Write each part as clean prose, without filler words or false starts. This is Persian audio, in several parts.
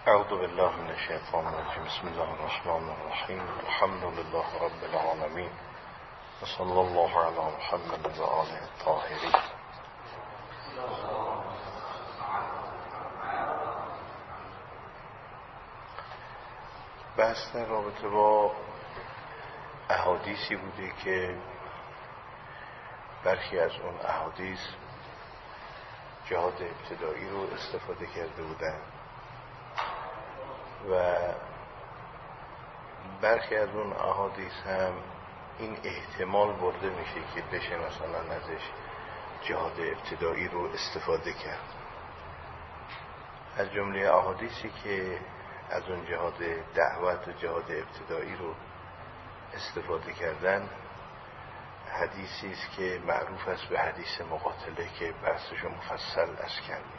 اعوذ بالله من الشیطان الرجیم. بسم الله الرحمن الرحیم. الحمد لله رب العالمین و صلی الله علی محمد و آله الطاهرین. بحث در رابطه با احادیثی بوده که برخی از اون احادیث جهاد ابتدایی رو استفاده کرده بودن و برخی از اون احادیث هم این احتمال برده میشه که بشه مثلا ازش جهاد ابتدایی رو استفاده کرد. از جمله احادیثی که از اون جهاد دعوت و جهاد ابتدایی رو استفاده کردن حدیثی است که معروف است به حدیث مقاتله که بحثش مفصل از کردیم.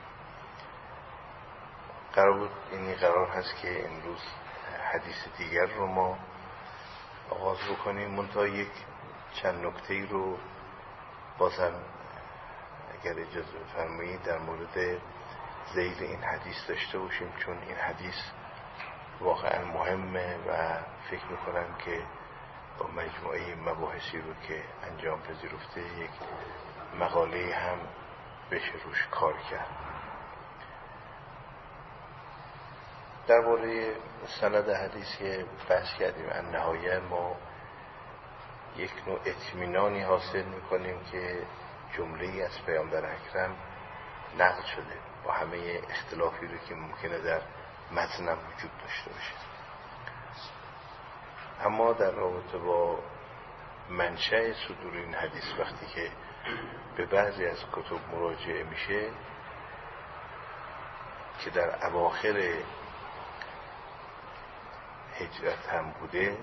قرار هست که امروز حدیث دیگر رو ما آغاز بکنیم، منتها یک چند نکته رو بازم اگر اجازه بفرمایید در مورد ذیل این حدیث داشته باشیم، چون این حدیث واقعا مهمه و فکر میکنم که با مجموعه مباحثی رو که انجام پذیرفته یک مقاله هم بشه روش کار کرد. درباره سند حدیث که بحث کردیم، النهایه ما یک نوع اطمینانی حاصل میکنیم که جمله‌ای از پیامبر اکرم نقل شده با همه اختلافی رو که ممکنه در متنم وجود داشته باشه. اما در رابطه با منشأ صدور این حدیث وقتی که به بعضی از کتب مراجعه میشه که در اواخر هجرت هم بوده،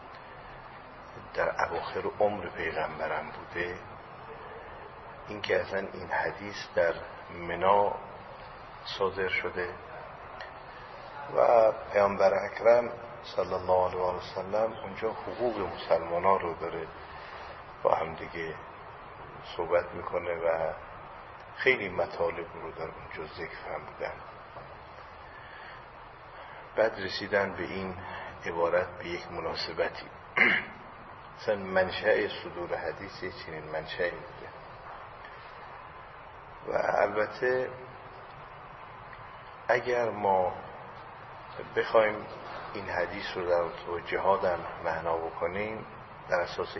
در اواخر عمر پیغمبرم بوده، این که اصلا این حدیث در منا صادر شده و پیامبر اکرم صلی الله علیه و سلم اونجا حقوق مسلمانان رو داره با هم دیگه صحبت میکنه و خیلی مطالب رو در اونجا ذکر فرمودن. بعد رسیدن به این عبارت به یک مناسبتی مثلا منشأ صدور حدیث چنین منشأی بوده. و البته اگر ما بخوایم این حدیث رو در تو جهاد هم معنا بکنیم، در اساس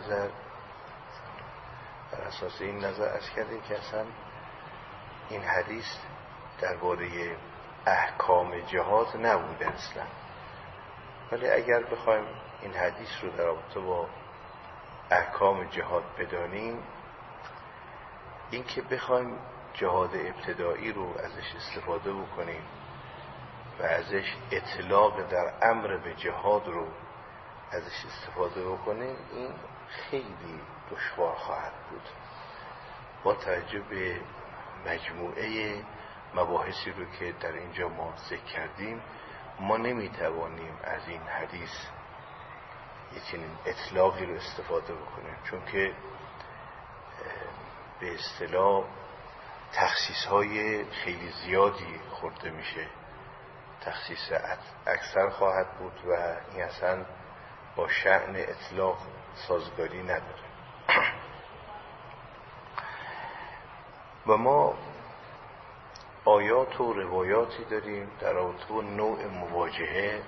این نظر از کردیم که اصلا این حدیث درباره احکام جهاد نبوده اصلا، ولی اگر بخوایم این حدیث رو در رابطه با احکام جهاد بدانیم، این که بخوایم جهاد ابتدایی رو ازش استفاده بکنیم و ازش اطلاق در امر به جهاد رو ازش استفاده بکنیم، این خیلی دشوار خواهد بود. با توجه به مجموعه مباحثی رو که در اینجا ما ذکر کردیم، ما نمیتوانیم از این حدیث یک چنین اطلاقی رو استفاده بکنیم، چون که به اصطلاح تخصیص‌های خیلی زیادی خورده میشه، تخصیص اکثر خواهد بود و این اصلا با شأن اطلاق سازگاری نداره. و ما آیات و روایاتی داریم در رابطه با نوع مواجهه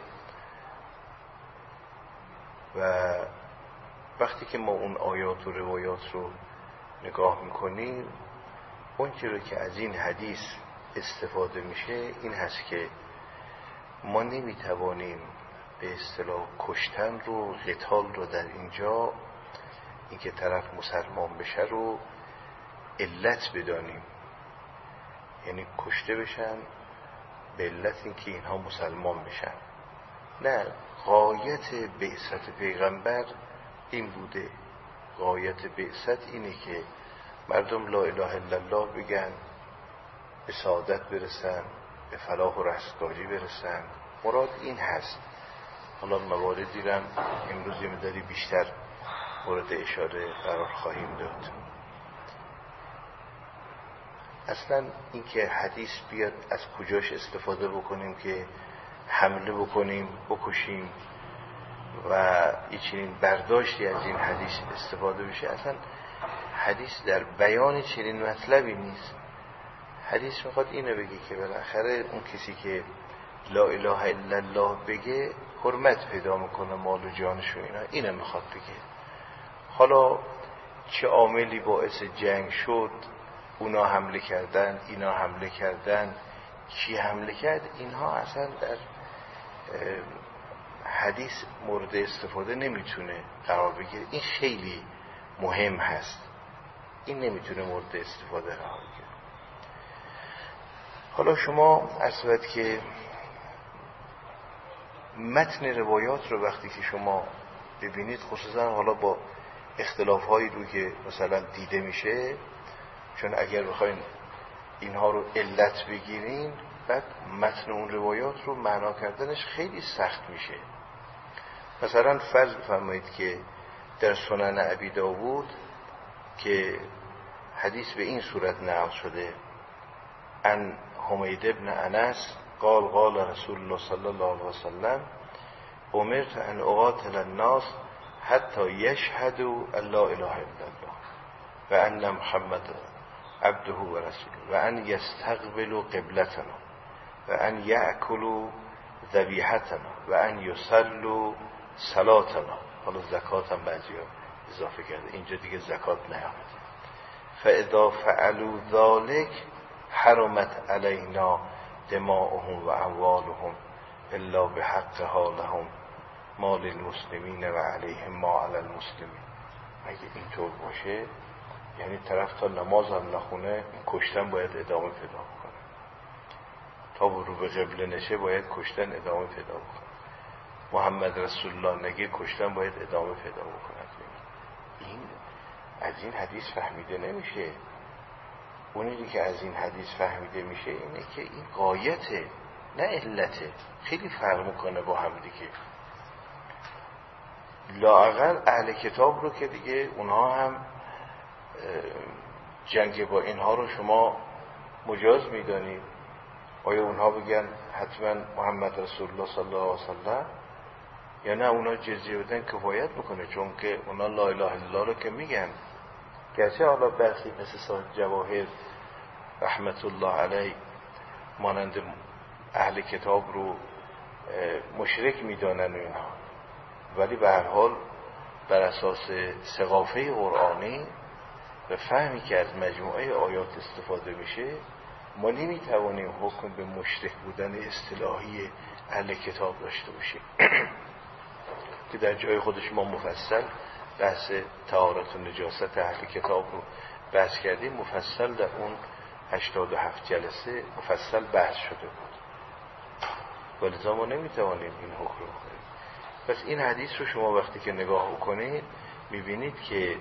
و وقتی که ما اون آیات و روایات رو نگاه میکنیم، اون چیزی که از این حدیث استفاده میشه این هست که ما نمیتوانیم به اصطلاح کشتن رو، قتال رو در اینجا اینکه طرف مسلمان بشه رو علت بدانیم، یعنی کشته بشن به علت اینکه اینها مسلمان بشن. نه، غایت بعثت پیغمبر این بوده. غایت بعثت اینه که مردم لا اله الا الله بگن، به سعادت برسن، به فلاح و رستگاری برسن. مراد این هست. حالا مواردی رو امروز یه مقداری بیشتر مورد اشاره قرار خواهیم داد. اصلا این که حدیث بیاد از کجاش استفاده بکنیم که حمله بکنیم بکشیم و این چنین برداشتی از این حدیث استفاده بشه، اصلا حدیث در بیان چنین مطلبی نیست. حدیث میخواد اینو بگه که بالاخره اون کسی که لا اله الا الله بگه حرمت پیدا میکنه مال و جانش و اینا، اینو میخواد بگه. حالا چه عاملی باعث جنگ شد، اونا حمله کردن اینا حمله کردن، کی حمله کرد، اینها اصلا در حدیث مورد استفاده نمیتونه قرار بگیره. این خیلی مهم هست، این نمیتونه مورد استفاده قرار بگیره. حالا شما اصلا که متن روایات رو وقتی که شما ببینید، خصوصا حالا با اختلاف هایی رو که مثلا دیده میشه، چون اگر بخواین اینها رو علت بگیرین بعد متن اون روایات رو معنا کردنش خیلی سخت میشه. مثلا فرض بفرمایید که در سنن ابی داوود که حدیث به این صورت نقل شده، ان حمید ابن انس قال قال رسول الله صلی الله علیه وسلم امرت ان اقاتل الناس حتی یشهدوا ان لا اله الا الله و ان محمد عبده و رسوله و ان یستقبلوا قبلتنا و ان یأکلوا ذبیحتنا و ان یصلوا صلاتنا. حالا زکات هم بعضیا اضافه کرده، اینجا دیگه زکات نیامده. فاذا فعلوا ذلك حرمت علینا دماؤهم و اموالهم الا بحقها لهم مال المسلمین و علیهم ما علی المسلمین. اگه اینطور باشه یعنی طرف تا نماز هم نخونه کشتن باید ادامه پیدا بکنه، تا رو به قبله نشه باید کشتن ادامه پیدا بکنه، محمد رسول الله نگه کشتن باید ادامه پیدا بکنه. این از این حدیث فهمیده نمیشه. اونی که از این حدیث فهمیده میشه اینه که این غایته نه علته. خیلی فرق میکنه با هم دیگه. لااقل اهل کتاب رو که دیگه اونها هم جنگ با اینها رو شما مجاز میدانید. آیا اونها بگن حتما محمد رسول الله صلی الله علیه وسلم، یا نه اونا جزیه بدن کفایت میکنه؟ چون که اونا لا اله الا الله رو که میگن، گرچه حالا برخی مثل صاحب جواهر رحمت الله علیه مانند اهل کتاب رو مشرک میدانن اینها، ولی به هر حال بر اساس ثقافه قرآنی و فهمی که از مجموعه آیات استفاده میشه، ما نمیتوانیم حکم به مشرک بودن اصطلاحی اهل کتاب داشته باشیم که در جای خودش ما مفصل بحث طهارت و نجاست اهل کتاب رو بحث کردیم، مفصل در اون 87 جلسه مفصل بحث شده بود، ولذا ما نمیتوانیم این حکم رو کنیم. پس این حدیث رو شما وقتی که نگاه کنید میبینید که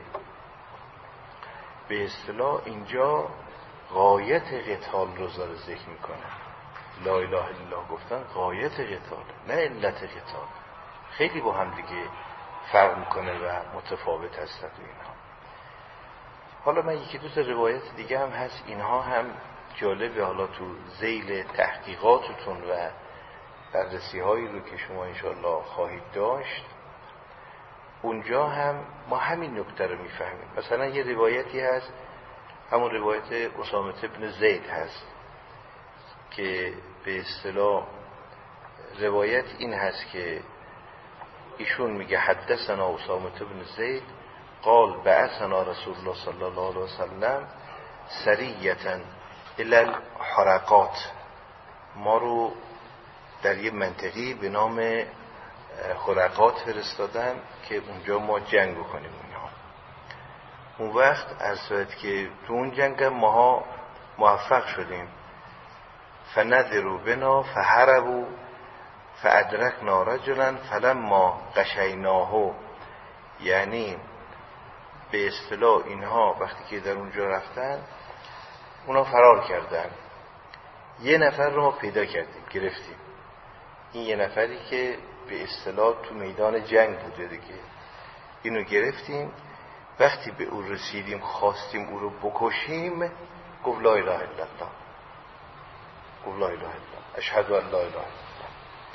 به اصطلاح اینجا غایت قتال رو داره ذکر میکنه. لا اله الا الله گفتن غایت قتال نه علت قتال. خیلی با هم دیگه فرق میکنه و متفاوت هستند اینها. حالا من یکی دو تا روایت دیگه هم هست، اینها هم جالبه. حالا تو ذیل تحقیقاتتون و بررسی هایی رو که شما انشاءالله خواهید داشت، اونجا هم ما همین نکته رو میفهمیم. مثلا یه روایتی هست، همون روایت اسامه بن زید هست که به اصطلاح روایت این هست که ایشون میگه حدثنا اسامه بن زید قال بعثنا رسول الله صلی الله علیه وسلم سریة الی الحرقات. ما رو در یه منطقی به نام حرقات فرستادن که اونجا ما جنگ بکنیم اونها. اون وقت عرض که تو اون جنگ ماها موفق شدیم. فنذروا بنا فهربوا فادرکنا رجلا فلما غشیناه، یعنی به اصطلاح اینها وقتی که در اونجا رفتن اونا فرار کردن، یه نفر رو ما پیدا کردیم گرفتیم. این یه نفری که به اصطلاح تو میدان جنگ بوده دیگه، اینو گرفتیم. وقتی به او رسیدیم خواستیم او رو بکشیم، گفت لا اله الا الله، گفت لا اله الا الله، اشهد ان لا اله الا الله.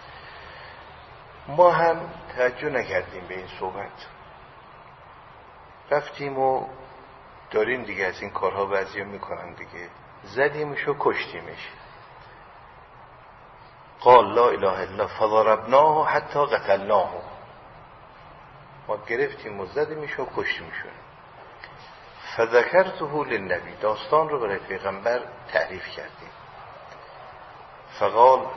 ما هم توجه نکردیم به این صحبت، رفتیم و داریم دیگه از این کارها بعضیا میکنن دیگه، زدیمش و کشتیمش. قال لا اله الا فضربناه حتی قتلناه، ما گرفتیم و زدیمش و کشتیمشون. فذکرته للنبی، داستان رو برای پیغمبر تعریف کردیم. فقال،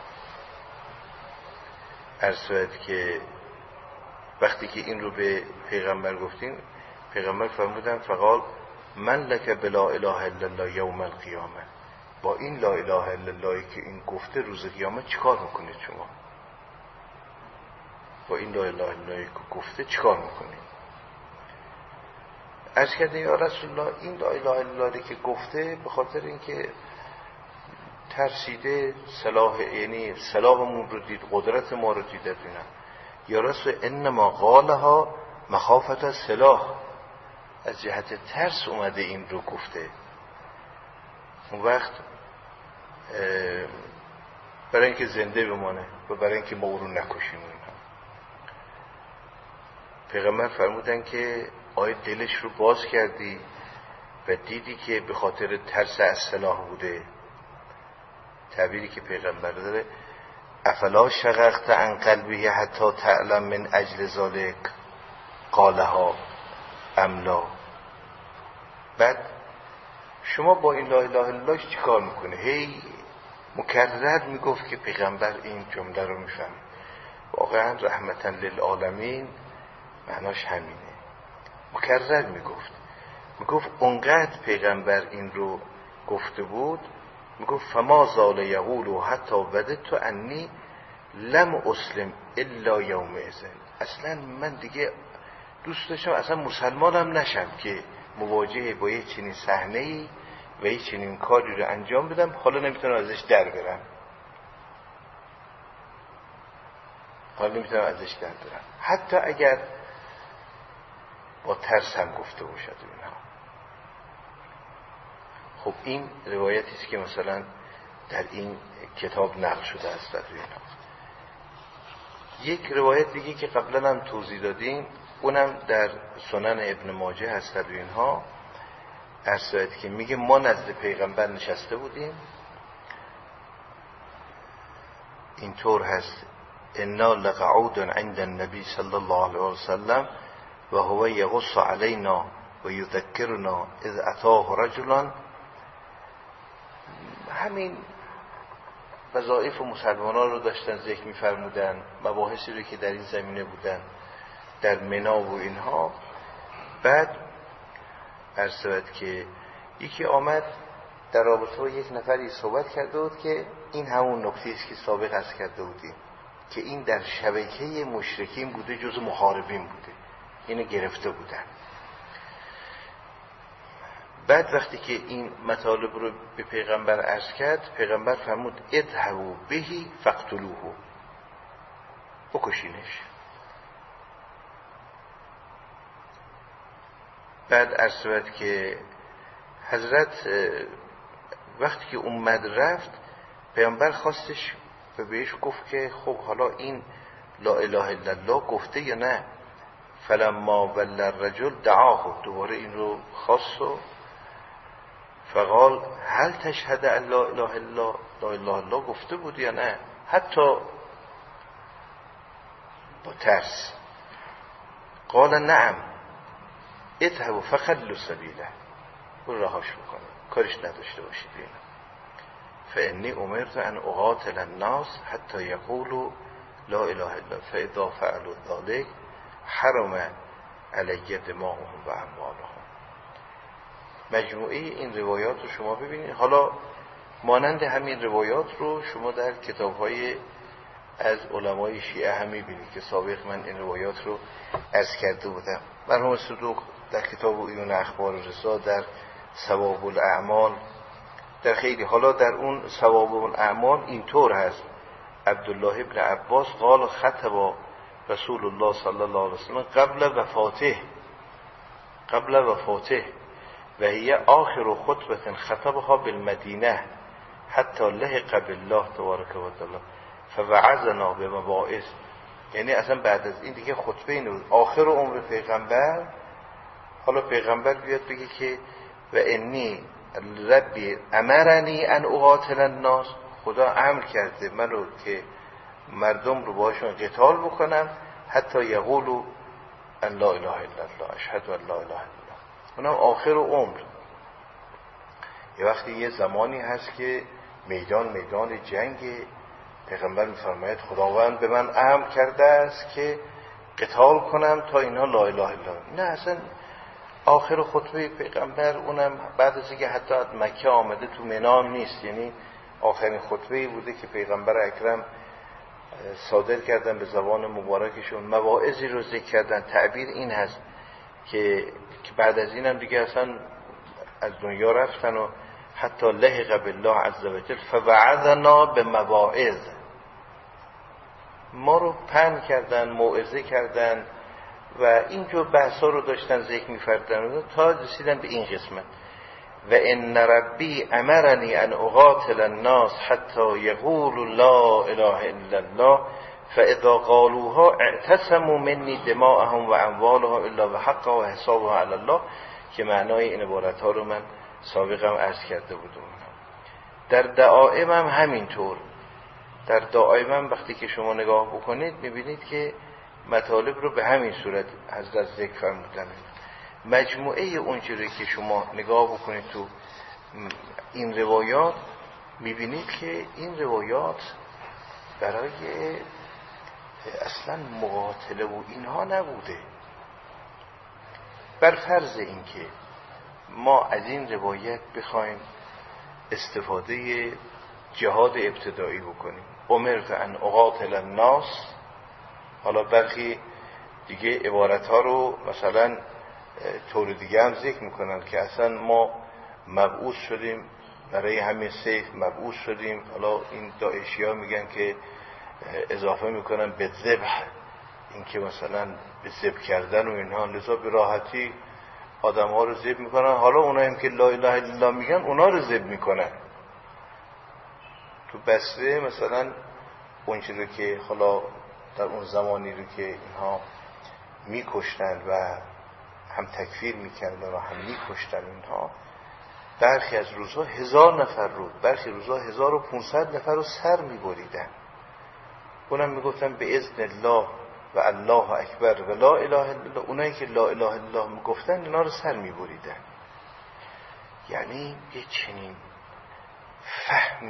ارسوید که وقتی که این رو به پیغمبر گفتیم، پیغمبر فرمودن فقال من لک بلا اله الا الله یوم القیامه، با این لا اله الا الله که این گفته روز قیامت چیکار میکنید شما؟ با این لا اله الا الله که گفته چیکار میکنید؟ عرض کرده یا رسول الله این لا اله الا الله که گفته به خاطر اینکه ترسیده یعنی صلاحمون رو دید، قدرت ما رو دیده بینم. یا رسول انما قالها مخافت السلاح، از جهت ترس اومده این رو گفته. اون وقت برای اینکه زنده بمانه و برای اینکه ما او رو نکشیم. پیغمبر فرمودن که آیا دلش رو باز کردی و دیدی که به خاطر ترس از سلاح بوده؟ تعبیری که پیغمبر داره افلا شققت عن قلبه حتی تعلم من اجل ذلک قالها املا. بعد شما با این لا اله الا الله چی کار میکنه؟ هی مکرر میگفت که پیغمبر این جمله رو میفهم. واقعا رحمتا للعالمین معناش همینه. مکرر میگفت اونقدر پیغمبر این رو گفته بود، میگفت فما زال یقول حتی وددت انی لم اسلم الا یوم اذن، اصلا من دیگه دوست داشتم اصلا مسلمانم نشم که مواجهه با یه چنین صحنه‌ای و یه چنین کاری رو انجام بدم، حالا نمیتونم ازش در برم، حتی اگر با ترس هم گفته باشد اینها. خب این روایتی است که مثلا در این کتاب نقل شده است در اینها. یک روایت دیگه که قبلا هم توضیح دادیم، اونم در سنن ابن ماجه هست در اینها، ارسایت که میگه ما نزد پیغمبر نشسته بودیم، اینطور هست انا لقعود عند النبی صلی الله علیه وسلم و هو یغص علینا و یذکرنا اذ اتاه رجلا. همین وظایف مسلمانان رو داشتن ذکر می‌فرمودن، مباحثی رو که در این زمینه بودن در منا و اینها. بعد عرض که یکی آمد در رابطه با یک نفری صحبت کرده بود که این همون نکته است که سابق عرض کرده بودیم که این در شبکه مشرکین بوده، جز محاربین بوده، اینو گرفته بودن. بعد وقتی که این مطالب رو به پیغمبر عرض کرد، پیغمبر فرمود اذهبوا بهی فاقتلوه، بکشینش. بعد عرض شد که حضرت وقتی که اومد رفت، پیغمبر خواستش و بهش گفت که خب حالا این لا اله الا الله گفته یا نه؟ فلما ول الرجل دعاه، دوباره این رو خواست و فقال هل تشهد ان لا اله الا الله گفته بود یا نه؟ حتی با ترس. قال نعم اذهبوا فخلوا سبیله، برو رهاش بکنه، کارش نداشته باشید. اینا فانی امرت ان اقاتل الناس حتی یقولوا لا اله الا فاذا فعلوا ذلك حرم علی دماؤهم و اموالهم. مجموعه این روایات رو شما ببینید. حالا مانند همین روایات رو شما در کتاب‌های از علمای شیعه هم می‌بینید که سابق من این روایات رو عرض کرده بودم. مرحوم صدوق در کتاب عیون اخبار رضا، در ثواب الاعمال، در خیلی، حالا در اون ثواب الاعمال اینطور هست عبدالله ابن عباس قال خطب رسول الله صلی الله علیه وسلم قبل وفاته و هی آخر خطبه خطبها بالمدینه حتی لحق بالله تبارک و تعالی فوعظنا بمواعظ. یعنی اصلا بعد از این دیگه خطبه اینه آخر عمر پیغمبر. حالا پیغمبر بیاد بگه که و انی ربی امرنی ان اقاتل الناس، خدا امر کرده منو که مردم رو باشون قتال بکنم حتی یقولوا ان لا اله الا الله اشهد ان لا اله الا الله. اونم آخر عمر. یه وقتی یه زمانی هست که میدان جنگ، پیغمبر میفرماید خداوند به من امر کرده است که قتال کنم تا اینها لا اله الا الله. نه اصلا آخر خطبه پیغمبر اونم بعد از اینکه حتی از مکه آمده تو منام نیست، یعنی آخرین خطبه‌ای بوده که پیغمبر اکرم صادر کردن به زبان مبارکشون، مواعظی رو ذکر کردن. تعبیر این هست که بعد از اینم دیگه اصلا از دنیا رفتن و حتی لحق بالله عز وجل فوعظنا به مواعظ، ما رو پند کردن، موعظه کردن و اینجور بحثا رو داشتن ذکر می‌فردن تا رسیدن به این قسمت و ان ربی امرنی ان اقاتل الناس حتی یقولوا لا اله الا الله فاذا قالوها اعتصموا منی دماءهم و اموالهم الا بحق و حسابها علی الله، که معنای این عبارت ها رو من سابقا عرض کرده بودم. در دعائم هم همینطور. در دعائم هم وقتی که شما نگاه بکنید میبینید که مطالب رو به همین صورت حضرت ذکر فرمودن. مجموعه اونجوری که شما نگاه بکنید تو این روایات میبینید که این روایات برای اصلا مقاتله و اینها نبوده. بر فرض این که ما از این روایت بخوایم استفاده جهاد ابتدایی بکنیم، امرت ان اقاتل الناس، حالا برخی دیگه عبارت ها رو مثلا طور دیگه هم ذکر میکنن که اصلا ما مبعوث شدیم برای همین سیف مبعوث شدیم. حالا این داعشی ها میگن که اضافه میکنن به ذبح، این که مثلا به ذبح کردن و اینها، لذا به راحتی آدم ها رو ذبح میکنن. حالا اونایی که لا اله الا الله میگن اونا رو ذبح میکنن. تو بصره مثلا اونچه رو که حالا در اون زمانی رو که اینها میکشتن و هم تکفیر میکردن و هم میکشتن اینها، برخی از روزها 1000 نفر رو، برخی روزها 1500 نفر رو سر میبریدن. اونم میگفتن به اذن الله و الله اکبر و لا اله الا الله. اونایی که لا اله الا الله میگفتن اینا رو سر میبریدن. یعنی یه چنین فهم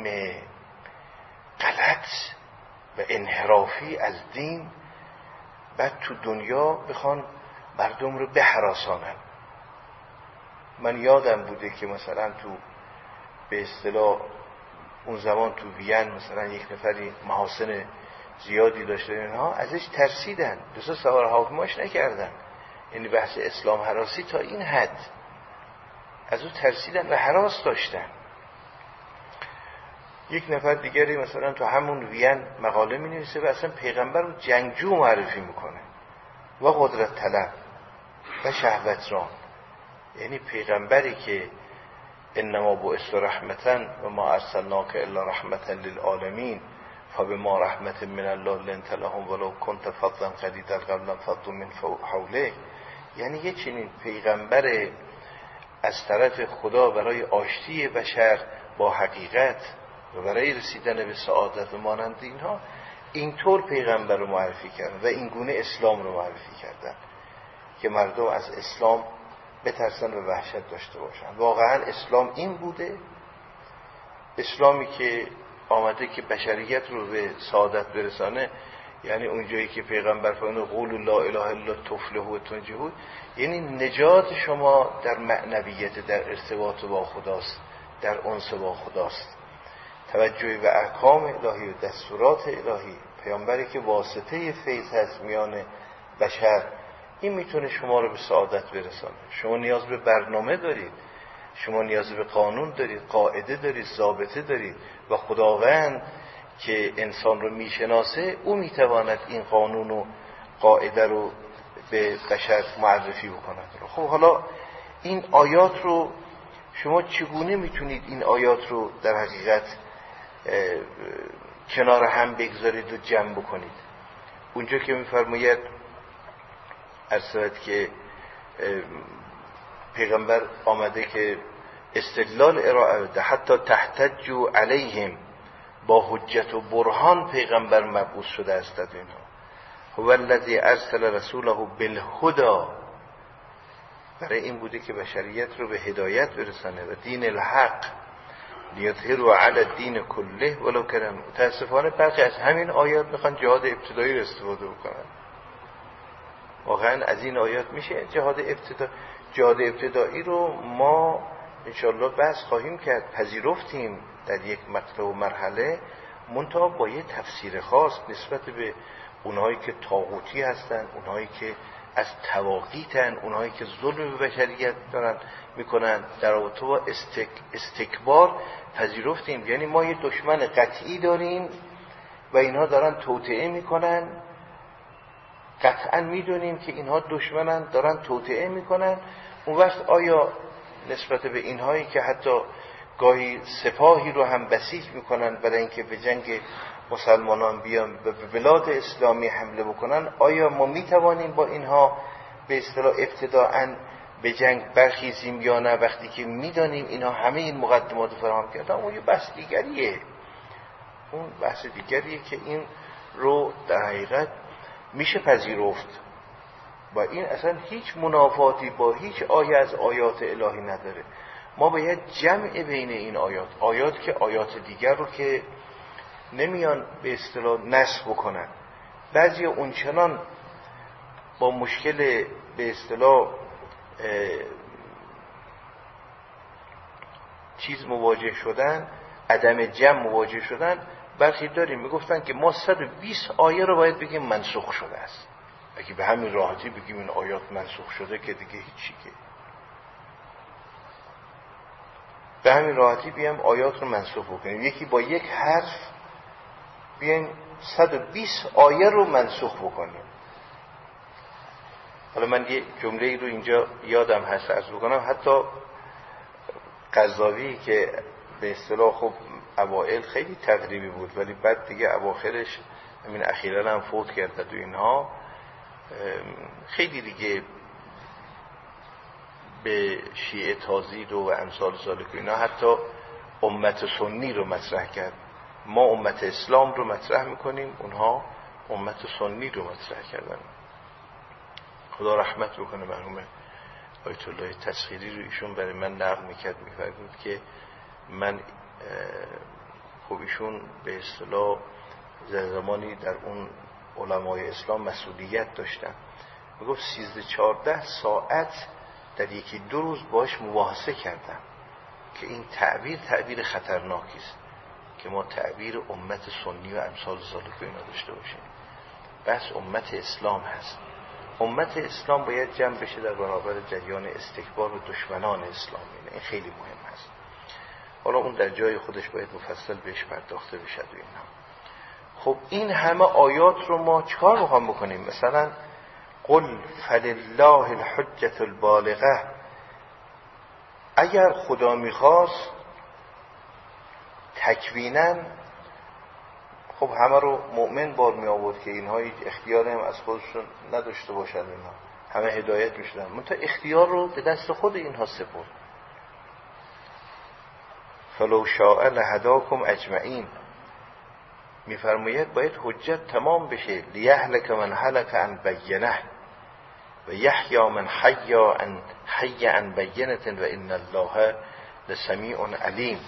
غلط و انحرافی از دین، بعد تو دنیا بخوان مردم رو بهراسانن. من یادم بوده که مثلا تو به اصطلاح اون زمان تو وین مثلا یک نفری محاسن زیادی داشته، اینها ازش ترسیدن، دوستا سوار هواپیماش نکردن. یعنی بحث اسلام هراسی تا این حد از او ترسیدن و هراس داشتن. یک نفر دیگری مثلا تو همون وین مقاله می نویسه و اصلا پیغمبر رو جنگجو معرفی میکنه و قدرت طلب و شهوتران. یعنی پیغمبری که انما بعثت رحمتا و ما ارسلناک الا رحمتا للعالمین فبما رحمت من الله لنت لهم ولو كنت فظا غلیظ القلب لانفضوا من حولک. یعنی یه چنین پیغمبر از طرف خدا برای آشتی بشر با حقیقت و برای رسیدن به سعادت و مانند اینها، اینطور پیغمبر رو معرفی کردن و این گونه اسلام رو معرفی کردن که مردم از اسلام بترسن و وحشت داشته باشن. واقعا اسلام این بوده، اسلامی که آمده که بشریت رو به سعادت برسانه. یعنی اونجایی که پیغمبر فرمود قولوا لا اله الا تفلحوا و تنجحوا، یعنی نجات شما در معنویت، در ارتباط با خداست، در انس با خداست. توجه به احکام الهی و دستورات الهی، پیامبری که واسطه فیض هست میان بشر، این میتونه شما رو به سعادت برسانه. شما نیاز به برنامه دارید، شما نیاز به قانون دارید، قاعده دارید، ضابطه دارید و خداوند که انسان رو میشناسه او میتواند این قانون و قاعده رو به بشر معرفی بکند. خب حالا این آیات رو شما چگونه میتونید این آیات رو در حقیقت کنار هم بگذارید و جمع بکنید؟ اونجا که میفرماید ارسلت که پیغمبر آمده که استدلال ارائه بده، حتی تحتجوا علیهم، با حجت و برهان پیغمبر مبعوث شده است. اینها هو الذی ارسل رسوله بالهدی، برای این بوده که بشریت رو به هدایت برسانه و دین الحق، لیظهره علی الدین کله ولو کره. متاسفانه برخی از همین آیات میخوان جهاد ابتدایی رو استفاده بکنن. واقعا از این آیات میشه جهاد ابتدایی رو ما انشاءالله بحث خواهیم کرد، پذیرفتیم در یک مقطع و مرحله، منتها با یه تفسیر خاص نسبت به اونهایی که طاغوتی هستن، اونهایی که از تواقیتن، اونهایی که ظلم به بشریت دارن میکنن، در رابطه با استکبار پذیرفتیم. یعنی ما یه دشمن قطعی داریم و اینها دارن توطئه میکنن، قطعا میدونیم که اینها دشمنن، دارن توطئه میکنن. اون وقت آیا نسبت به اینهایی که حتی گاهی سپاهی رو هم بسیج میکنن برای اینکه به جنگ مسلمانان بیان و به بلاد اسلامی حمله بکنن، آیا ما میتوانیم با اینها به اصطلاح ابتداءً به جنگ برخیزیم یا نه؟ وقتی که میدانیم اینها همه این مقدمات فراهم کردن، اون یه بحث دیگریه. اون بحث دیگریه که این رو در حقیقت میشه پذیرفت و این اصلا هیچ منافاتی با هیچ آیه از آیات الهی نداره. ما باید جمع بین این آیات که آیات دیگر رو که نمیان به اصطلاح نسخ بکنن. بعضی اونچنان با مشکل به اصطلاح چیز مواجه شدن، عدم جمع مواجه شدن. برخی داریم میگفتن که ما 120 آیه رو باید بگیم منسوخ شده است. اگه به همین راحتی بگیم این آیات منسوخ شده که دیگه هیچی، که به همین راحتی بیام آیات رو منسوخ بکنیم، یکی با یک حرف بیایم 120 آیه رو منسوخ بکنیم. حالا من یه جمله رو اینجا یادم هست عرض بکنم. حتی قرضاوی که به اصطلاح خب اوائل خیلی تقریبی بود ولی بعد دیگه اواخرش همین اخیراً هم فوت کرده و اینها، خیلی دیگه به شیعه تازید و امثال ذالک و اینا، حتی امت سنی رو مطرح کرد. ما امت اسلام رو مطرح میکنیم، اونها امت سنی رو مطرح کردن. خدا رحمت بکنه مرحوم آیت الله تسخیری رو، ایشون برای من نقل میکرد، میفرمود که من خب ایشون به اصطلاح زمانی در اون علمای اسلام مسئولیت داشتن، میگفت 13-14 ساعت در یکی دو روز باش مباحثه کردم که این تعبیر خطرناکی است که ما تعبیر امت سنی و امثال ذالک اینا داشته باشیم. بس امت اسلام هست. امت اسلام باید جمع بشه در برابر جریان استکبار و دشمنان اسلام. این خیلی مهم هست. حالا اون در جای خودش باید مفصل بهش پرداخته بشه و اینا. خب این همه آیات رو ما چکار میخوام بکنیم؟ مثلا قل فلله الحجة البالغه، اگر خدا میخواست تکویناً خب همه رو مؤمن بار می آورد که اینها هیچ اختیاری هم از خودشون نداشته باشن، اینها همه هدایت میشدن، منتها اختیار رو به دست خود اینها سپرد. فلو شاء لهداکم اجمعین، میفرماید باید حجت تمام بشه. لیهلک من هلک عن بینه و یحیی من حی عن بینه و ان الله لسمیع علیم.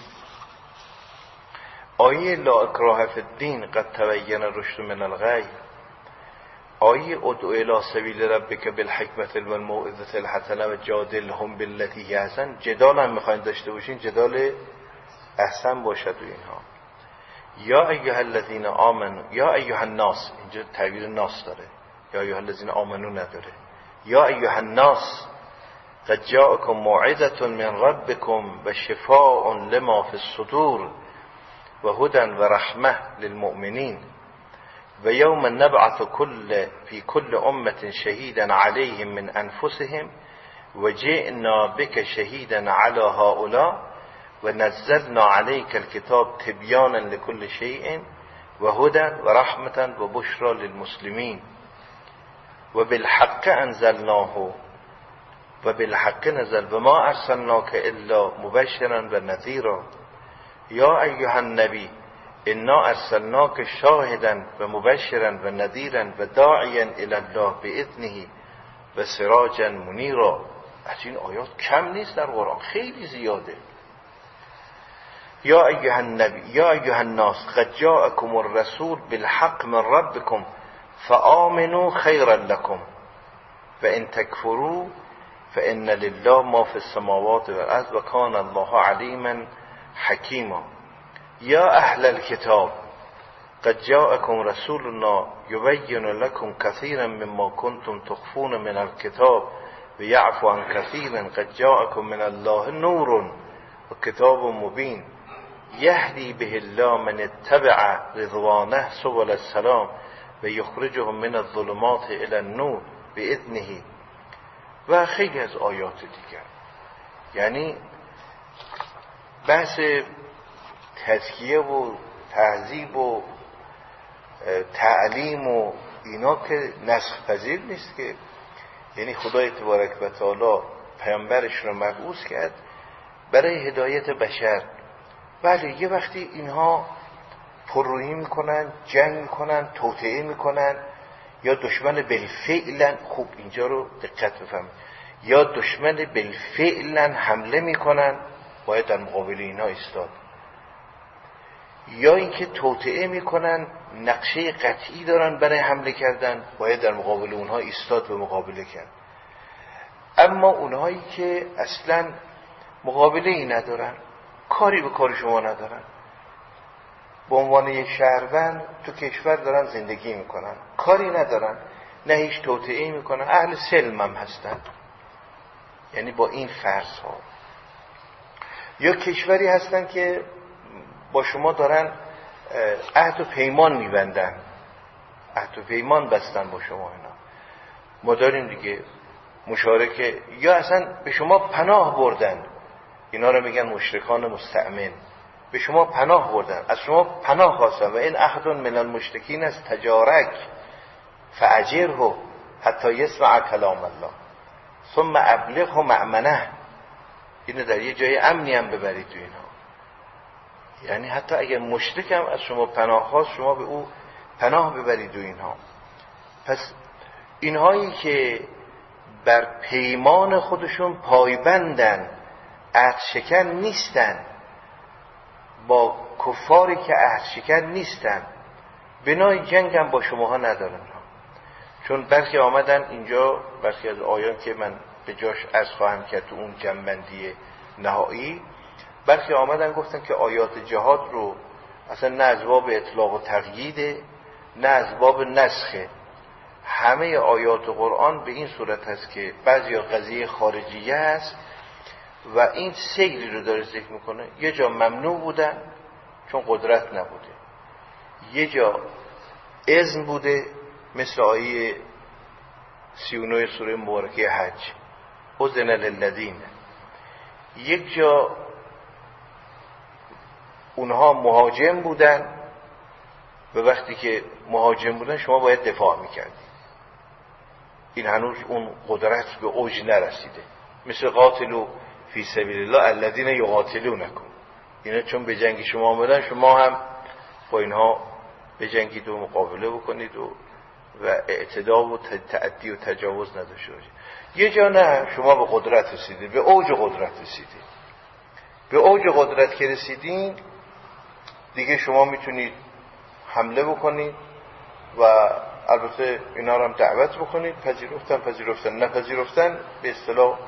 آیه لا اکراه فی الدین قد تبین الرشد من الغی، آیه ادعو الی سبیل ربک بالحکمت والموعظة الحسنه و جادلهم بالتی هی احسن. جدال هم میخواین داشته باشین، جدال احسن باشد و اینها. یا ایها الذین آمنوا، یا ایها الناس، اینجا تعبیر ناس داره، یا ایها الذین آمنوا نداره. یا ایها الناس قد جاءکم موعظة من ربکم و شفاء لما فی الصدور و هدی و رحمه للمؤمنین و یوم نبعث فی کل امة شهیدا علیهم من انفسهم و جئنا بک شهیدا علی هؤلاء و نزلنا علیک الکتاب تبیانا لكل شیء و هدی و رحمة و بشرى للمسلمین و بالحق انزلناه و بالحق نزل و ما ارسلناک الا مبشرا و نذیرا یا ایها النبی انا ارسلناک شاهدا و مبشرا و نذیرا و داعیا الی الله باذنه و سراجا منیرا. از این آیات کم نیست در قرآن، خیلی زیاده. یا ایها النبی یا ایها الناس قد جاءکم الرسول بالحق من ربکم فآمنوا خیرا لكم و ان تکفروا فإن لله ما في السماوات والارض و کان الله علیما حکیما. یا اهل الكتاب قد جاءكم رسولنا يبين لكم كثيرا مما كنتم تخفون من الكتاب ويعفو عن كثير قد جاءكم من الله نور وكتاب مبين يهدي به الله من اتبع رضوانه سبل السلام ويخرجهم من الظلمات الى النور باذنه. و خیلی از آیات دیگر. یعنی بحث تزکیه و تهذیب و تعلیم و اینا که نسخ پذیر نیست که. یعنی خدای تبارک و تعالی پیامبرش رو مبعوث کرد برای هدایت بشر. بله یه وقتی اینها پررویی میکنن، جنگ میکنن، توطئه میکنن، یا دشمن بالفعلا، خوب اینجا رو دقت بفهمید، یا دشمن بالفعلا حمله میکنن، باید در مقابل اینها ایستاد. یا اینکه توطئه میکنن، نقشه قطعی دارن برای حمله کردن، باید در مقابل اونها ایستاد و مقابله کرد. اما اونهایی که اصلا مقابله ای ندارن، کاری به کار شما ندارن، به عنوان یک شهروند تو کشور دارن زندگی میکنن، کاری ندارن، نه هیچ توطئه‌ای میکنن، اهل سلم هم هستن، یعنی با این فرض ها. یا کشوری هستن که با شما دارن عهد و پیمان میبندن، عهد و پیمان بستن با شما. اینا ما داریم دیگه مشارکه، یا اصلا به شما پناه بردن، اینا رو میگن مشرکان مستأمن، به شما پناه بردن، از شما پناه خواستن. و این عهد من المشرکین است تجارک فاجره حتی یسمع کلام الله ثم ابلغه مأمنه. اینو در یه جای امنی هم ببرید تو اینها. یعنی حتی اگر مشرک هم از شما پناه خواست، شما به او پناه ببرید و اینها. پس اینهایی که بر پیمان خودشون پایبندن، عهد شکن نیستن، با کفاری که عهد شکن نیستن، بنای جنگ هم با شماها ندارن. چون برخی آمدن اینجا، برخی از آیان که من به جاش عرض خواهم کرد تو اون جنبندی نهایی، برخی آمدن گفتن که آیات جهاد رو اصلا نه از باب اطلاق و تقییده، نه از باب نسخه. همه آیات قرآن به این صورت هست که بعضی قضیه خارجیه است و این سیری رو داره ذکر میکنه. یه جا ممنوع بودن چون قدرت نبوده، یه جا اذن بوده مثل آیه 39 سوره مبارکه حج، اذن للذین. یک جا اونها مهاجم بودن و وقتی که مهاجم بودن شما باید دفاع میکردی. این هنوز اون قدرت به اوج نرسیده. مثل قاتلوا فی سبیل الله الذین یقاتلونکم، اینا چون به جنگ شما آمدن، شما هم با اینها به جنگید و مقابله بکنید و اعتدا و تعدی و تجاوز نداشته باشید. یه جا نه، شما به قدرت رسیدید، به اوج قدرت رسیدید. به اوج قدرت که رسیدین دیگه شما میتونید حمله بکنید و البته اینا رو هم دعوت بکنید. پذیرفتن نپذیرفتن به اصطلاح،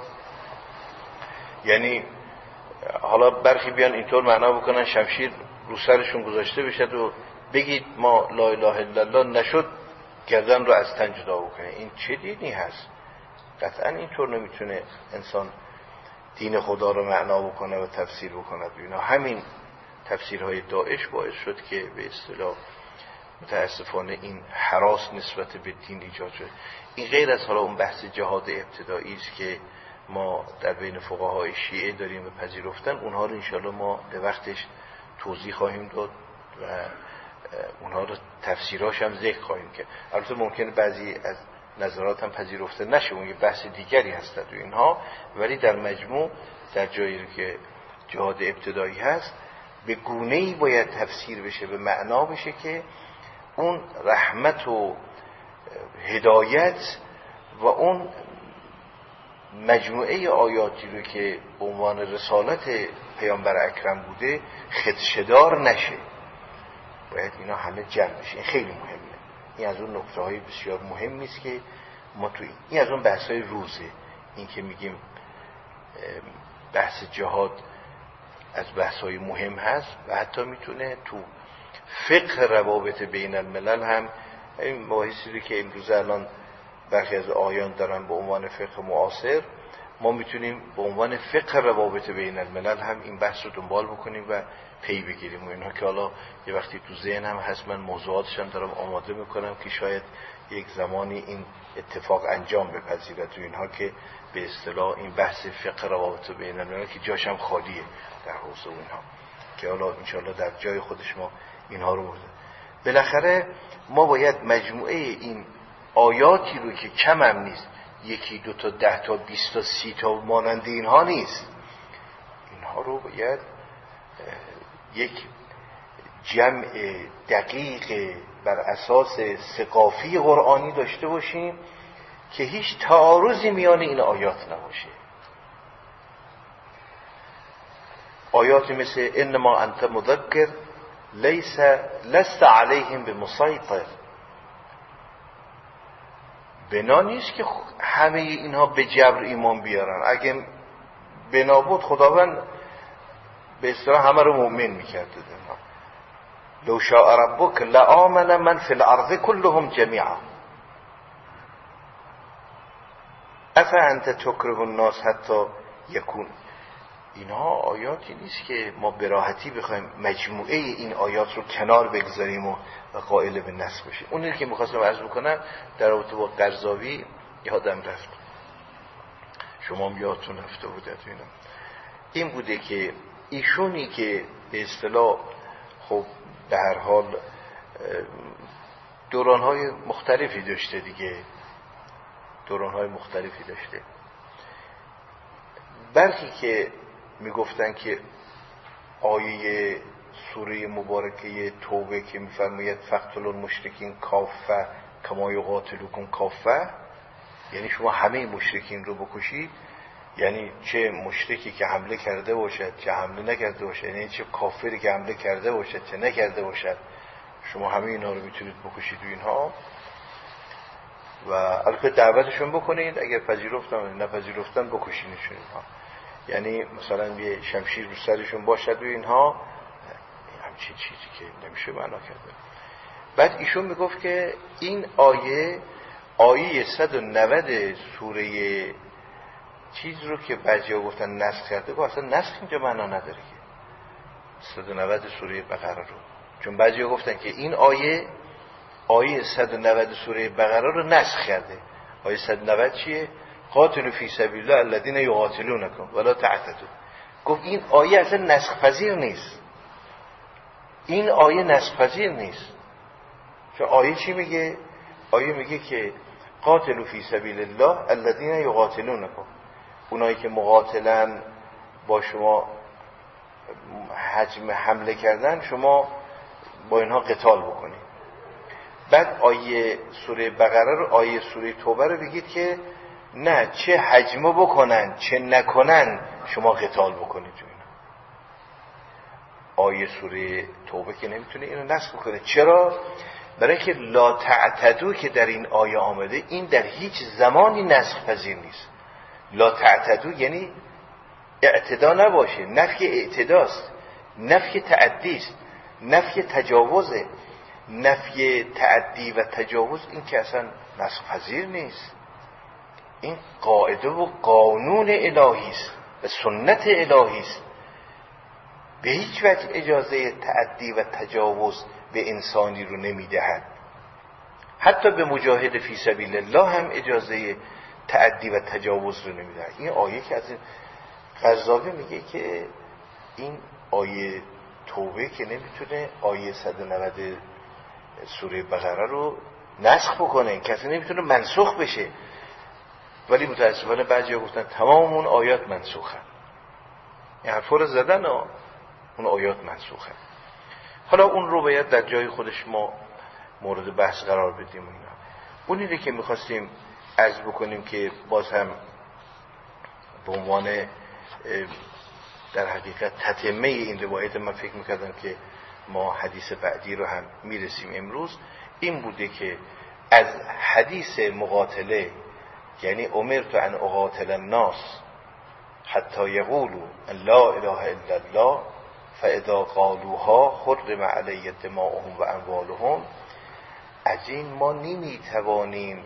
یعنی حالا برخی بیان اینطور معنا بکنن شمشیر رو سرشون گذاشته بشد و بگید ما لا اله الا الله، نشد گردن رو از تن جدا بکنه. این چه دینی هست؟ قطعا اینطور نمیتونه انسان دین خدا رو معنا بکنه و تفسیر بکنه. اینا همین تفسیرهای داعش باعث شد که به اصطلاح متاسفانه این هراس نسبت به دین ایجاد شد. این غیر از حالا اون بحث جهاد ابتدایی است که ما در بین فقهای شیعه داریم و پذیرفتن، اونها رو انشاءالله ما به وقتش توضیح خواهیم داد و اونها رو تفسیراش هم ذکر خواهیم کرد. البته ممکنه بعضی از نظرات هم پذیرفته نشه، اون یه بحث دیگری هست تو اینها، ولی در مجموع در جایی که جهاد ابتدایی هست به گونه‌ای باید تفسیر بشه، به معنا بشه که اون رحمت و هدایت و اون مجموعه آیاتی رو که به عنوان رسالت پیامبر اکرم بوده خدشه‌دار نشه، باید اینا همه جمع بشه. این خیلی مهمه. این از اون نکته‌های بسیار مهمی است که ما تو این از اون بحث‌های روزه. این که میگیم بحث جهاد از بحث‌های مهم هست و حتی میتونه تو فقه روابط بین الملل هم این مباحثی رو که امروز الان برخی از آیان دارن به عنوان فقه معاصر، ما میتونیم به عنوان فقه روابط بین الملل هم این بحث رو دنبال بکنیم و پی بگیریم. و اینها که حالا یه وقتی تو ذهنم هست، من موضوعاتش هم دارم آماده میکنم که شاید یک زمانی این اتفاق انجام بپذیره تو اینها که به اصطلاح این بحث فقه روابط بین الملل که جاش هم خالیه در حوزه اونها، که حالا انشاءالله در جای خودش ما اینها رو برده. بالاخره ما باید مجموعه این آیاتی رو که کم هم نیست، 1 2 تا 10 تا 20 تا 30 تا مانند اینها نیست، اینها رو باید یک جمع دقیق بر اساس ثقافی قرآنی داشته باشیم که هیچ تعارضی میان این آیات نباشه. آیاتی مثل انما انت مذکر لست علیهم بمسیطر، بنا نیست که همه اینها به جبر ایمان بیارن. اگه بنا بود خداوند به اصطلاح همه رو مؤمن میکرد. لو شاء ربک لآمن من فی الارض كلهم جمیعا افانت تکره الناس حتی یکون. اینها آیاتی نیست که ما به راحتی بخوایم مجموعه این آیات رو کنار بگذاریم و قائل به نسخ بشیم. اونی که میخواستم عرض بکنم در رابطه با قرضاوی یادم رفت، شما هم یادتون رفته بوده این بوده که ایشونی که به اصطلاح خب به هر حال دورانهای مختلفی داشته دیگه، دورانهای مختلفی داشته، برخی که میگفتن که آیه سوره مبارکه توبه که میفرماید فقتلوا المشرکین کافه کما یقاتلوکم کافه، یعنی شما همه مشرکین رو بکشید، یعنی چه مشرکی که حمله کرده باشد چه حمله نکرده باشد، یعنی چه کافری که حمله کرده باشد چه نکرده باشد، شما همه اینا رو میتونید بکشید و اینها. و البته دعوتشون بکنید، اگر پذیرفتن نپذیرفتن بکشینشون اینها. یعنی مثلا یه شمشیر رو سرشون باشد و اینها، همچین چیزی که نمیشه معنا کرده. بعد ایشون میگفت که این آیه 190 سوره چیز رو که بعضیا گفتن نسخ کرده، گفت اصلا نسخ اینجا معنا نداره که 190 سوره بقره رو، چون بعضیا گفتن که این آیه 190 سوره بقره رو نسخ کرده. آیه 190 چیه؟ قاتلوا فی سبیل الله الذین یقاتلونکم ولا تعتدوا. گفت این آیه اصلا نسخ پذیر نیست، این آیه نسخ پذیر نیست. چون آیه چی میگه؟ آیه میگه که قاتلوا فی سبیل الله الذین یقاتلونکم، اونایی که مقاتلن با شما حجم حمله کردن شما با اینها قتال بکنید. بعد آیه سوره بقره رو، آیه سوره توبه رو بگید که نه، چه حجمه بکنن چه نکنن شما قتال بکنید. آیه سوره توبه که نمیتونه اینو نسخ بکنه. چرا؟ برای که لا تعتدو که در این آیه آمده، این در هیچ زمانی نسخ پذیر نیست. لا تعتدو یعنی اعتدا نباشه، نفی اعتداست، نفی تعدیست، نفی تجاوزه. نفی تعدی و تجاوز این که اصلا نسخ پذیر نیست، این قاعده و قانون الهی است و سنت الهی است. به هیچ وجه اجازه تعدی و تجاوز به انسانی رو نمیدهد. حتی به مجاهد فی سبیل الله هم اجازه تعدی و تجاوز رو نمیدن. این آیه که از این قرضاوی میگه که این آیه توبه که نمیتونه آیه 190 سوره بقره رو نسخ بکنه، کسی نمیتونه منسوخ بشه، ولی متاسفانه بعضیا گفتن تمام اون آیات منسوخن. این حرفا رو زدن اون آیات منسوخن. حالا اون رو باید در جای خودش ما مورد بحث قرار بدیم. اینا اونیه که میخواستیم عرض بکنیم که باز هم به عنوان در حقیقت تتمه این روایت، من فکر میکردم که ما حدیث بعدی رو هم میرسیم امروز، این بوده که از حدیث مقاتله، یعنی امرت ان اقاتل الناس حتی یقولوا لا اله الا الله فاذا قالوها حرم علی دماؤهم و اموالهم، از این ما نمیتوانیم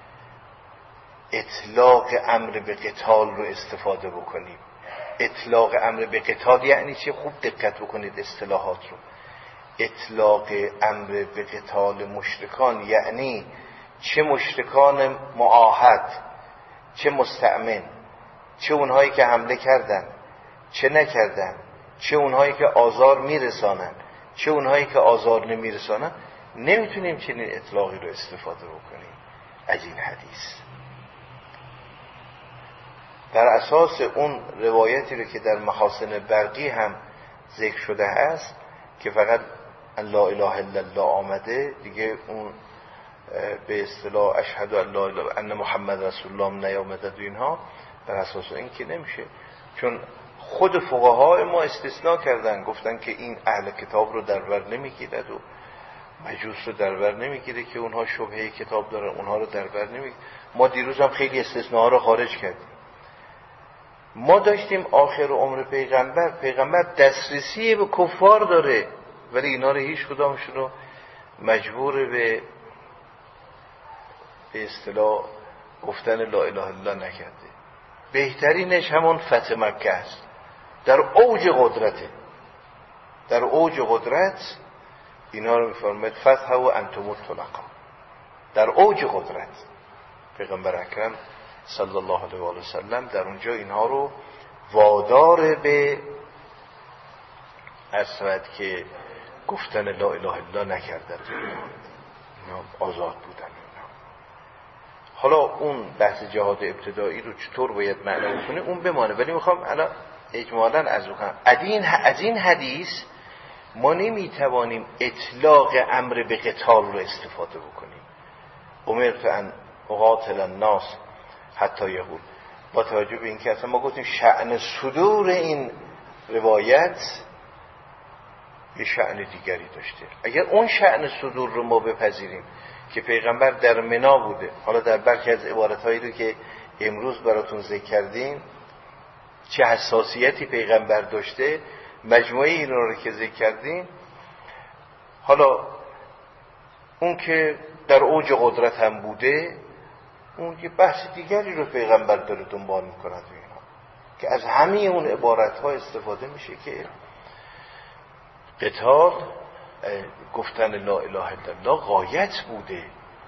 اطلاق امر به قتال رو استفاده بکنیم. اطلاق امر به قتال یعنی چه؟ خوب دقت بکنید اصطلاحات رو. اطلاق امر به قتال مشرکان یعنی چه مشرکان معاهد، چه مستأمن، چه اونهایی که حمله کردن، چه نکردن، چه اونهایی که آزار میرسانن، چه اونهایی که آزار نمیرسانن. نمیتونیم چنین اطلاقی رو استفاده بکنیم از این حدیث. در اساس اون روایتی رو که در محاسن برقی هم ذکر شده است که فقط لا اله الا الله آمده، دیگه اون به اصطلاح اشهد ان لا اله ان محمد رسول الله نیامده و اینها، بر اساس این که نمیشه. چون خود فقهای ما استثناء کردن، گفتن که این اهل کتاب رو در بر نمیگیرد و مجوس رو در بر نمیگیره که اونها شبهه کتاب دارن، اونها رو در بر نمیگیره. ما دیروز هم خیلی استثناء رو خارج کردیم. ما داشتیم آخر عمر پیغمبر دسترسی به کفار داره، ولی اینا رو هیچ کدامشون رو مجبور به اصطلاح گفتن لا اله الا الله نکرده. بهترینش همون فتح مکه است، در اوج قدرته. در اوج قدرت اینا رو میفرماید فتح و انتم الطلقاء، در اوج قدرت پیغمبر اکرم صلی الله علیه و آله وسلم در اونجا اینها رو وادار به اصفت که گفتن لا اله الا الله نکردن، اینا آزاد بودن. اینا حالا اون بحث جهاد ابتدایی رو چطور باید معنی کنه اون بمانه، ولی میخوام الان اجمالاً از این حدیث ما نمیتوانیم اطلاق امر به قتال رو استفاده بکنیم. امرت ان اقاتل الناس حتی یقول، با توجه به این که اصلا ما گفتیم شأن صدور این روایت یه شأن دیگری داشته. اگر اون شأن صدور رو ما بپذیریم که پیغمبر در منا بوده، حالا در برخی از عبارتهایی رو که امروز براتون ذکر کردیم چه حساسیتی پیغمبر داشته، مجموعه این رو که ذکر کردیم، حالا اون که در اوج قدرت هم بوده، اون یه بحث دیگری رو پیغمبر داره دنبال میکند و اینا که از همه اون عبارتها استفاده میشه که قتال گفتن لا اله الا الله غایت بوده.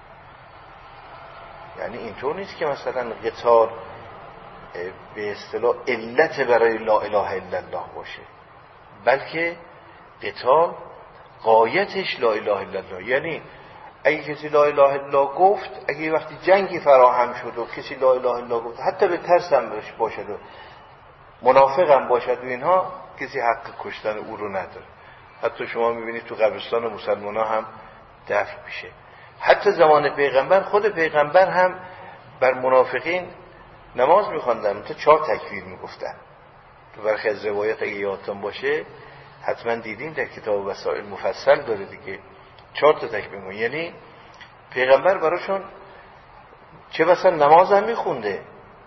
یعنی اینطور نیست که مثلا قتال به اصطلاح علت برای لا اله الا الله باشه، بلکه قتال غایتش لا اله الا الله. یعنی اگه کسی لا اله الا الله گفت، اگه وقتی جنگی فراهم شد و کسی لا اله الا الله گفت، حتی به ترس هم باشد و منافق هم باشد و اینها، کسی حق کشتن او رو نداره. حتی شما میبینید تو قبرستان مسلمان ها هم دفن میشه. حتی زمان پیغمبر، خود پیغمبر هم بر منافقین نماز میخواندن، تا 4 تکبیر میگفتن. تو برخی از روایات اگه یادتون باشه حتما دیدین در کتاب وسائل مفصل داره دیگه، 4 تکبیر میگن. یعنی پیغمبر براشون چه بسا نماز هم میخونده،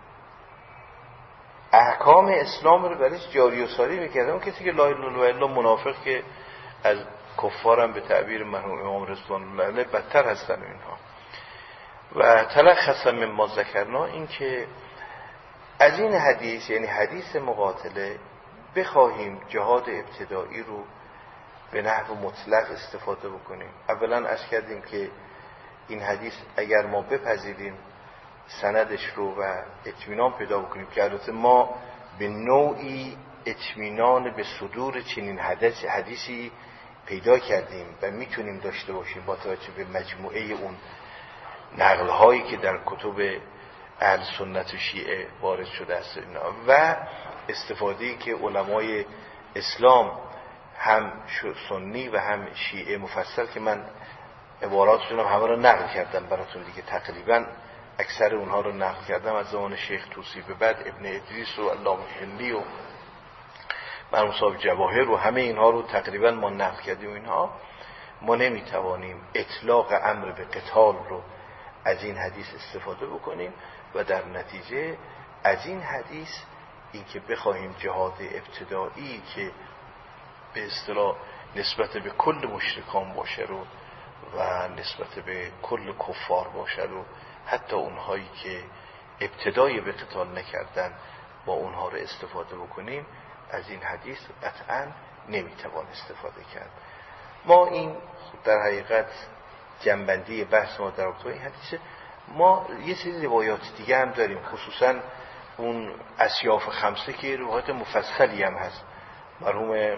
احکام اسلام رو برایش جاری و ساری میکرده. اون کسی که لا اله الا الله منافق که از کفارم به تعبیر مرحوم امام رضوان الله علیه بدتر هستن اینها. و تلخص مما ذکرنا این که از این حدیث، یعنی حدیث مقاتله، بخواهیم جهاد ابتدایی رو به نحو مطلق استفاده بکنیم. اولا عرض کردیم که این حدیث اگر ما بپذیریم سندش رو و اطمینان پیدا بکنیم که البته ما به نوعی اطمینان به صدور چنین حدیثی پیدا کردیم و میتونیم داشته باشیم با توجه به مجموعه اون نقل هایی که در کتب اهل سنت و شیعه وارد شده است و استفاده‌ای که علمای اسلام هم سنی و هم شیعه مفصل که من عباراتشون همه رو نقل کردم براتون دیگه، تقریبا اکثر اونها رو نقل کردم از زمان شیخ طوسی به بعد ابن ادریس و علامه هندی و مرحوم صاحب جواهر و همه اینها رو تقریبا ما نقل کردیم. اینها ما نمیتوانیم اطلاق امر به قتال رو از این حدیث استفاده بکنیم و در نتیجه از این حدیث این که بخواهیم جهاد ابتدایی که به اصطلاح نسبت به کل مشرکان باشه رو و نسبت به کل کفار باشه رو، حتی اونهایی که ابتدای به قتال نکردن با اونها رو استفاده بکنیم، از این حدیث قطعا نمیتوان استفاده کرد. ما این در حقیقت جنبندی بحث ما در رابطه این حدیثه. ما یه سری روایات دیگه هم داریم، خصوصا اون اصیاف خمسه که روایات مفصلی هم هست. مرحوم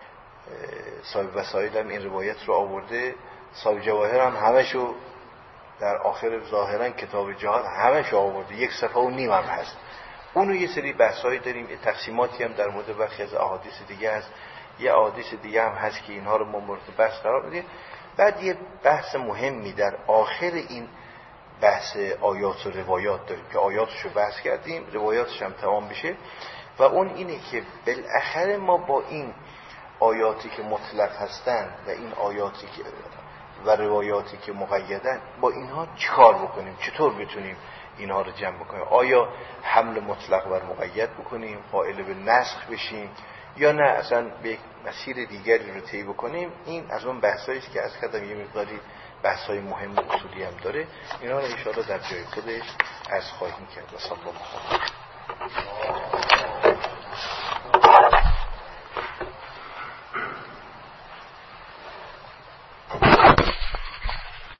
صاحب وسائل هم این روایت رو آورده، صاحب جواهر هم همشو در آخر ظاهرا کتاب جهاد همشو آورده، 1.5 صفحه هم هست. اونو یه سری بحثایی داریم، تقسیماتی هم در مورد برخی از احادیث دیگه هست، یه احادیث دیگه هم هست که اینها رو ما مورد بحث قرار میدیم. بعد یه بحث مهمی در آخر این بحث آیات و روایات داریم که آیاتشو بحث کردیم، روایاتش هم تمام بشه و اون اینه که بالاخره ما با این آیاتی که مطلق هستن و این آیاتی که و روایاتی که مقیدن، با اینها چیکار بکنیم، چطور بتونیم اینها رو جمع بکنیم؟ آیا حمل مطلق بر مقید بکنیم، قائل به نسخ بشیم، یا نه اصلا به یک مسیر دیگری رو طی بکنیم؟ این از اون بحثایی است که از کردم یه مقداری بحثای مهم و اصولی هم داره. اینا رو ان شاءالله در جای خودش عرض خواهیم کرد. و صلی الله علیه و